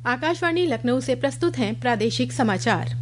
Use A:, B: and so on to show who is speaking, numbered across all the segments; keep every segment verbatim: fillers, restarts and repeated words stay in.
A: आकाशवाणी लखनऊ से प्रस्तुत हैं प्रादेशिक समाचार।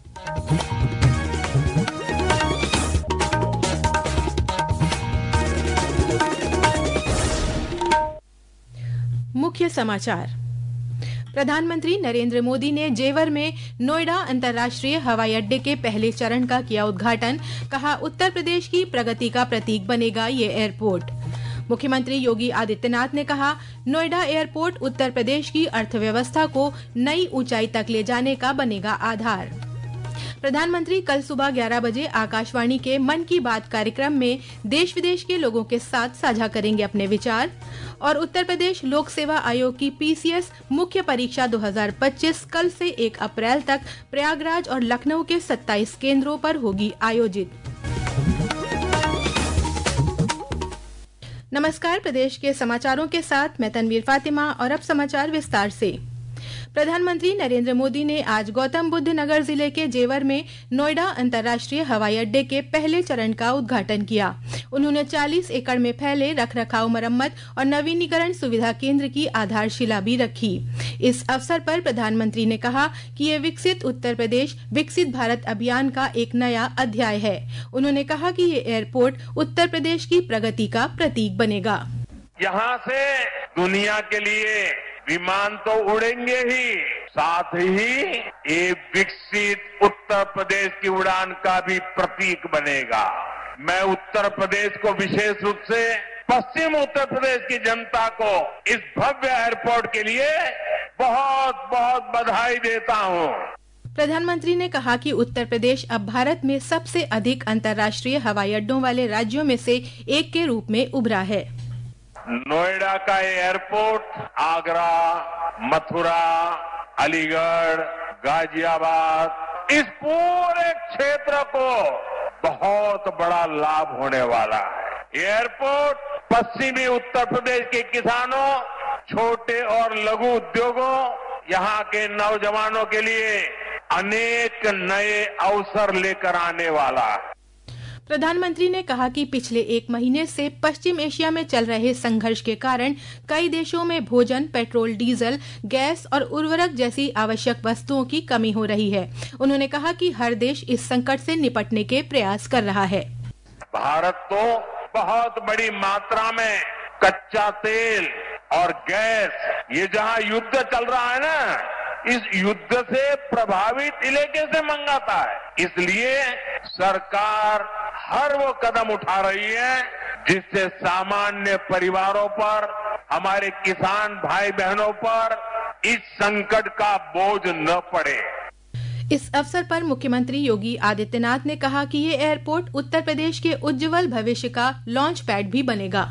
A: मुख्य समाचार। प्रधानमंत्री नरेंद्र मोदी ने जेवर में नोएडा अंतर्राष्ट्रीय हवाई अड्डे के पहले चरण का किया उद्घाटन। कहा, उत्तर प्रदेश की प्रगति का प्रतीक बनेगा ये एयरपोर्ट। मुख्यमंत्री योगी आदित्यनाथ ने कहा, नोएडा एयरपोर्ट उत्तर प्रदेश की अर्थव्यवस्था को नई ऊंचाई तक ले जाने का बनेगा आधार। प्रधानमंत्री कल सुबह ग्यारह बजे आकाशवाणी के मन की बात कार्यक्रम में देश विदेश के लोगों के साथ साझा करेंगे अपने विचार। और उत्तर प्रदेश लोक सेवा आयोग की पीसीएस मुख्य परीक्षा दो हज़ार पच्चीस कल से एक अप्रैल तक प्रयागराज और लखनऊ के सत्ताईस केंद्रों पर होगी आयोजित। नमस्कार, प्रदेश के समाचारों के साथ मैं तनवीर फातिमा और अब समाचार विस्तार से। प्रधानमंत्री नरेंद्र मोदी ने आज गौतम बुद्ध नगर जिले के जेवर में नोएडा अंतर्राष्ट्रीय हवाई अड्डे के पहले चरण का उद्घाटन किया। उन्होंने चालीस एकड़ में फैले रखरखाव, मरम्मत और नवीनीकरण सुविधा केंद्र की आधारशिला भी रखी। इस अवसर पर प्रधानमंत्री ने कहा कि ये विकसित उत्तर प्रदेश विकसित भारत अभियान का एक नया अध्याय है। उन्होंने कहा कि ये एयरपोर्ट उत्तर प्रदेश की प्रगति का प्रतीक बनेगा।
B: यहाँ से दुनिया के लिए विमान तो उड़ेंगे ही, साथ ही एक विकसित उत्तर प्रदेश की उड़ान का भी प्रतीक बनेगा। मैं उत्तर प्रदेश को विशेष रूप से पश्चिम उत्तर प्रदेश की जनता को इस भव्य एयरपोर्ट के लिए बहुत बहुत बधाई देता हूँ।
A: प्रधानमंत्री ने कहा कि उत्तर प्रदेश अब भारत में सबसे अधिक अंतर्राष्ट्रीय हवाई अड्डों वाले राज्यों में से एक के रूप में उभरा है।
B: नोएडा का एयरपोर्ट आगरा, मथुरा, अलीगढ़, गाजियाबाद, इस पूरे क्षेत्र को बहुत बड़ा लाभ होने वाला है। एयरपोर्ट पश्चिमी उत्तर प्रदेश के किसानों, छोटे और लघु उद्योगों, यहाँ के नौजवानों के लिए अनेक नए अवसर लेकर आने वाला है।
A: प्रधानमंत्री ने कहा कि पिछले एक महीने से पश्चिम एशिया में चल रहे संघर्ष के कारण कई देशों में भोजन, पेट्रोल, डीजल, गैस और उर्वरक जैसी आवश्यक वस्तुओं की कमी हो रही है। उन्होंने कहा कि हर देश इस संकट से निपटने के प्रयास कर रहा है।
B: भारत तो बहुत बड़ी मात्रा में कच्चा तेल और गैस, ये जहाँ युद्ध चल रहा है ना, इस युद्ध से प्रभावित इलाके से मंगाता है। इसलिए सरकार हर वो कदम उठा रही है जिससे सामान्य परिवारों पर, हमारे किसान भाई बहनों पर इस संकट का बोझ न पड़े।
A: इस अवसर पर मुख्यमंत्री योगी आदित्यनाथ ने कहा कि ये एयरपोर्ट उत्तर प्रदेश के उज्जवल भविष्य का लॉन्च पैड भी बनेगा।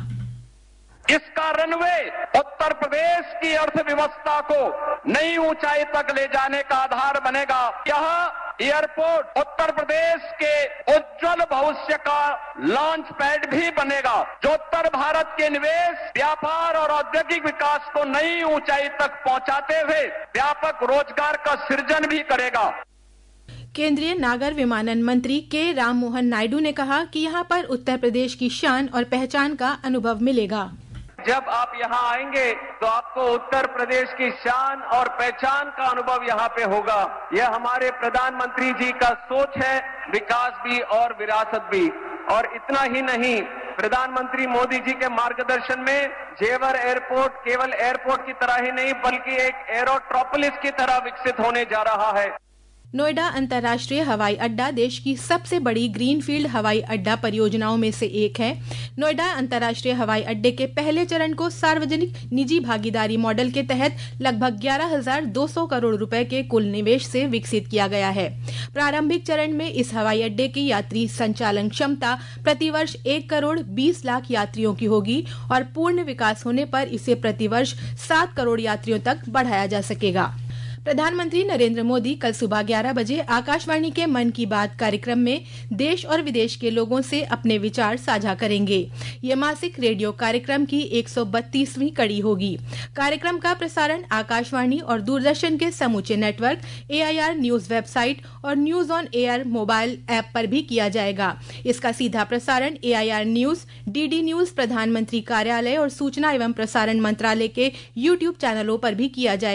C: इसका रनवे उत्तर प्रदेश की अर्थव्यवस्था को नई ऊंचाई तक ले जाने का आधार बनेगा। यह एयरपोर्ट उत्तर प्रदेश के उज्जवल भविष्य का लॉन्च पैड भी बनेगा, जो उत्तर भारत के निवेश, व्यापार और औद्योगिक विकास को नई ऊंचाई तक पहुंचाते हुए व्यापक रोजगार का सृजन भी करेगा।
A: केंद्रीय नागर विमानन मंत्री के राम मोहन नायडू ने कहा कि यहाँ पर उत्तर प्रदेश की शान और पहचान का अनुभव मिलेगा।
C: जब आप यहाँ आएंगे तो आपको उत्तर प्रदेश की शान और पहचान का अनुभव यहाँ पे होगा। यह हमारे प्रधानमंत्री जी का सोच है, विकास भी और विरासत भी। और इतना ही नहीं, प्रधानमंत्री मोदी जी के मार्गदर्शन में जेवर एयरपोर्ट केवल एयरपोर्ट की तरह ही नहीं बल्कि एक एरोट्रोपोलिस की तरह विकसित होने जा रहा है।
A: नोएडा अंतर्राष्ट्रीय हवाई अड्डा देश की सबसे बड़ी ग्रीनफील्ड हवाई अड्डा परियोजनाओं में से एक है। नोएडा अंतर्राष्ट्रीय हवाई अड्डे के पहले चरण को सार्वजनिक निजी भागीदारी मॉडल के तहत लगभग ग्यारह हज़ार दो सौ करोड़ रुपए के कुल निवेश से विकसित किया गया है। प्रारंभिक चरण में इस हवाई अड्डे की यात्री संचालन क्षमता प्रतिवर्ष एक करोड़ बीस लाख यात्रियों की होगी और पूर्ण विकास होने पर इसे प्रतिवर्ष सात करोड़ यात्रियों तक बढ़ाया जा सकेगा। प्रधानमंत्री नरेंद्र मोदी कल सुबह ग्यारह बजे आकाशवाणी के मन की बात कार्यक्रम में देश और विदेश के लोगों से अपने विचार साझा करेंगे। ये मासिक रेडियो कार्यक्रम की एक सौ बत्तीसवीं कड़ी होगी। कार्यक्रम का प्रसारण आकाशवाणी और दूरदर्शन के समूचे नेटवर्क, एआईआर न्यूज वेबसाइट और news on air mobile app पर भी किया जाएगा। इसका सीधा प्रसारण एआईआर न्यूज, डीडी न्यूज, प्रधानमंत्री कार्यालय और सूचना एवं प्रसारण मंत्रालय के यूट्यूब चैनलों पर भी किया जाएगा।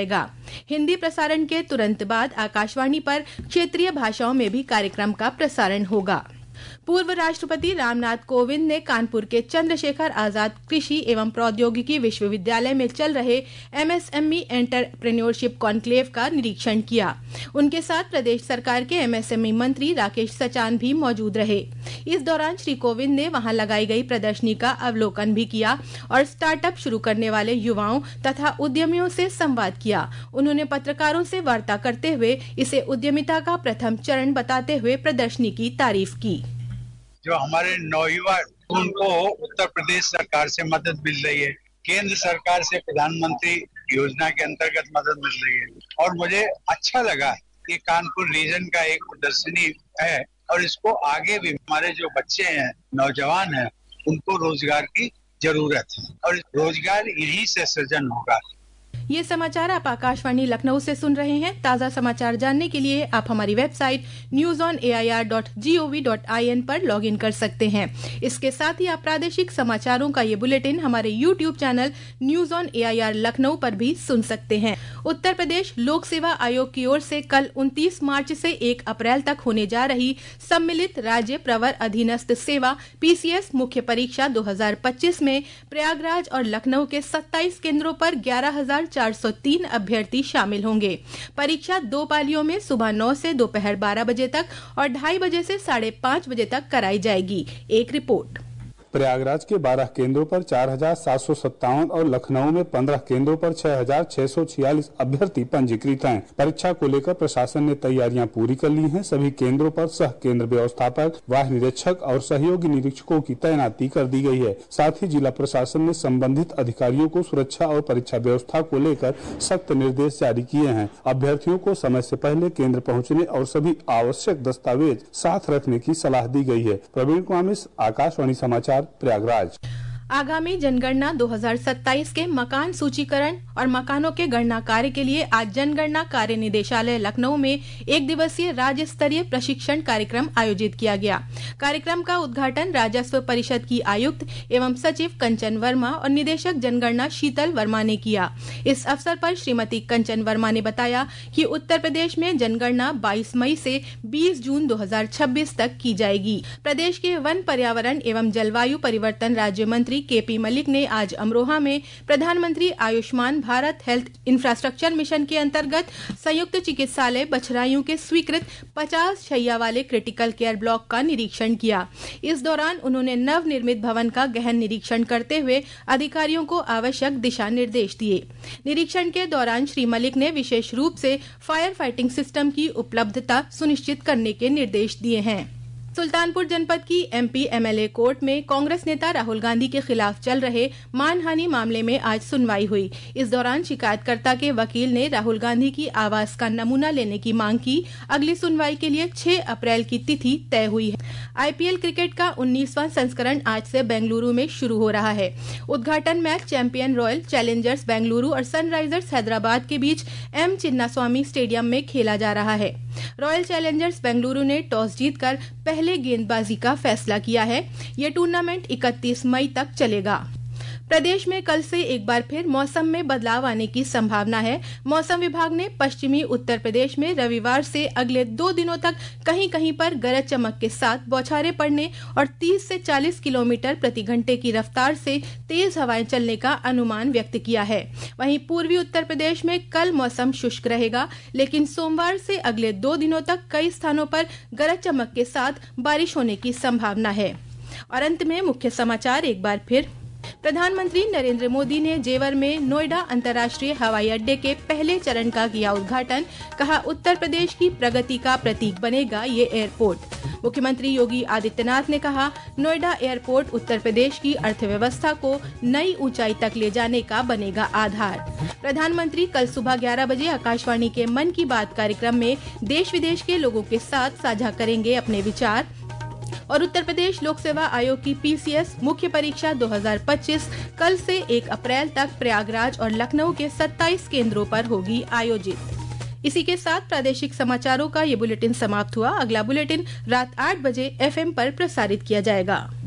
A: हिंदी प्रसारण के तुरंत बाद आकाशवाणी पर क्षेत्रीय भाषाओं में भी कार्यक्रम का प्रसारण होगा। पूर्व राष्ट्रपति रामनाथ कोविंद ने कानपुर के चंद्रशेखर आजाद कृषि एवं प्रौद्योगिकी विश्वविद्यालय में चल रहे एमएसएमई एंटरप्रेन्योरशिप कॉन्क्लेव का निरीक्षण किया। उनके साथ प्रदेश सरकार के एमएसएमई मंत्री राकेश सचान भी मौजूद रहे। इस दौरान श्री कोविंद ने वहां लगाई गई प्रदर्शनी का अवलोकन भी किया और स्टार्टअप शुरू करने वाले युवाओं तथा उद्यमियों से संवाद किया। उन्होंने पत्रकारों से वार्ता करते हुए इसे उद्यमिता का प्रथम चरण बताते हुए प्रदर्शनी की तारीफ की।
D: जो हमारे नौयुवा उनको उत्तर प्रदेश सरकार से मदद मिल रही है, केंद्र सरकार से प्रधानमंत्री योजना के अंतर्गत मदद मिल रही है और मुझे अच्छा लगा कि कानपुर रीजन का एक प्रदर्शनी है और इसको आगे भी हमारे जो बच्चे हैं, नौजवान हैं, उनको रोजगार की जरूरत है और रोजगार इन्हीं से सृजन होगा।
A: ये समाचार आप आकाशवाणी लखनऊ से सुन रहे हैं। ताज़ा समाचार जानने के लिए आप हमारी website news on A I R dot G O V dot I N पर लॉग इन कर सकते हैं। इसके साथ ही आप प्रादेशिक समाचारों का ये बुलेटिन हमारे YouTube channel news on A I R Lucknow पर भी सुन सकते हैं। उत्तर प्रदेश लोक सेवा आयोग की ओर से कल उनतीस मार्च से एक अप्रैल तक होने जा रही सम्मिलित राज्य प्रवर अधीनस्थ सेवा पी सी एस मुख्य परीक्षा दो हजार पच्चीस में प्रयागराज और लखनऊ के सत्ताईस केंद्रों पर ग्यारह हजार चार सौ तीन अभ्यर्थी शामिल होंगे। परीक्षा दो पालियों में सुबह नौ से दोपहर बारह बजे तक और ढाई बजे से साढ़े पाँच बजे तक कराई जाएगी। एक रिपोर्ट।
E: प्रयागराज के बारह केंद्रों पर चार हजार सात सौ सत्तावन और लखनऊ में पंद्रह केंद्रों पर छह हजार छह सौ छियालीस अभ्यर्थी पंजीकृत हैं। परीक्षा को लेकर प्रशासन ने तैयारियां पूरी कर ली हैं। सभी केंद्रों पर सह केंद्र व्यवस्थापक, वाह्य निरीक्षक और सहयोगी निरीक्षकों की तैनाती कर दी गई है। साथ ही जिला प्रशासन ने संबंधित अधिकारियों को सुरक्षा और परीक्षा व्यवस्था को लेकर सख्त निर्देश जारी किए हैं। अभ्यर्थियों को समय से पहले केंद्र पहुँचने और सभी आवश्यक दस्तावेज साथ रखने की सलाह दी गई है। प्रवीण कुमार मिश्र, आकाशवाणी समाचार, प्रयागराज।
A: आगामी जनगणना दो हजार सत्ताईस के मकान सूचीकरण और मकानों के गणना कार्य के लिए आज जनगणना कार्य निदेशालय लखनऊ में एक दिवसीय राज्य स्तरीय प्रशिक्षण कार्यक्रम आयोजित किया गया। कार्यक्रम का उद्घाटन राजस्व परिषद की आयुक्त एवं सचिव कंचन वर्मा और निदेशक जनगणना शीतल वर्मा ने किया। इस अवसर पर श्रीमती कंचन वर्मा ने बताया कि उत्तर प्रदेश में जनगणना बाईस मई से बीस जून दो हजार छब्बीस तक की जाएगी। प्रदेश के वन, पर्यावरण एवं जलवायु परिवर्तन राज्य मंत्री के पी मलिक ने आज अमरोहा में प्रधानमंत्री Ayushman Bharat health infrastructure mission के अंतर्गत संयुक्त चिकित्सालय बछराइयों के स्वीकृत पचास शैय्या वाले क्रिटिकल केयर ब्लॉक का निरीक्षण किया। इस दौरान उन्होंने नव निर्मित भवन का गहन निरीक्षण करते हुए अधिकारियों को आवश्यक दिशा निर्देश दिए। निरीक्षण के दौरान श्री मलिक ने विशेष रूप से फायर फाइटिंग सिस्टम की उपलब्धता सुनिश्चित करने के निर्देश दिए हैं। सुल्तानपुर जनपद की एमपी एमएलए कोर्ट में कांग्रेस नेता राहुल गांधी के खिलाफ चल रहे मानहानि मामले में आज सुनवाई हुई। इस दौरान शिकायतकर्ता के वकील ने राहुल गांधी की आवाज का नमूना लेने की मांग की। अगली सुनवाई के लिए छह अप्रैल की तिथि तय हुई है। आईपीएल क्रिकेट का उन्नीसवां संस्करण आज से बेंगलुरु में शुरू हो रहा है। उद्घाटन match champion Royal Challengers Bengaluru और सनराइजर्स हैदराबाद के बीच एम चिन्नास्वामी स्टेडियम में खेला जा रहा है। रॉयल चैलेंजर्स बेंगलुरु ने टॉस जीतकर पहले गेंदबाजी का फैसला किया है। यह टूर्नामेंट इकतीस मई तक चलेगा। प्रदेश में कल से एक बार फिर मौसम में बदलाव आने की संभावना है। मौसम विभाग ने पश्चिमी उत्तर प्रदेश में रविवार से अगले दो दिनों तक कहीं कहीं पर गरज चमक के साथ बौछारें पड़ने और तीस से चालीस किलोमीटर प्रति घंटे की रफ्तार से तेज हवाएं चलने का अनुमान व्यक्त किया है। वहीं पूर्वी उत्तर प्रदेश में कल मौसम शुष्क रहेगा, लेकिन सोमवार से अगले दो दिनों तक कई स्थानों पर गरज चमक के साथ बारिश होने की संभावना है। और अंत में मुख्य समाचार एक बार फिर। प्रधानमंत्री नरेंद्र मोदी ने जेवर में नोएडा अंतर्राष्ट्रीय हवाई अड्डे के पहले चरण का किया उद्घाटन। कहा, उत्तर प्रदेश की प्रगति का प्रतीक बनेगा ये एयरपोर्ट। मुख्यमंत्री योगी आदित्यनाथ ने कहा, नोएडा एयरपोर्ट उत्तर प्रदेश की अर्थव्यवस्था को नई ऊंचाई तक ले जाने का बनेगा आधार। प्रधानमंत्री कल सुबह ग्यारह बजे आकाशवाणी के मन की बात कार्यक्रम में देश विदेश के लोगों के साथ साझा करेंगे अपने विचार। और उत्तर प्रदेश लोक सेवा आयोग की पीसीएस मुख्य परीक्षा दो हजार पच्चीस कल से एक अप्रैल तक प्रयागराज और लखनऊ के सत्ताईस केंद्रों पर होगी आयोजित। इसी के साथ प्रादेशिक समाचारों का ये बुलेटिन समाप्त हुआ। अगला बुलेटिन रात आठ बजे एफएम पर प्रसारित किया जाएगा।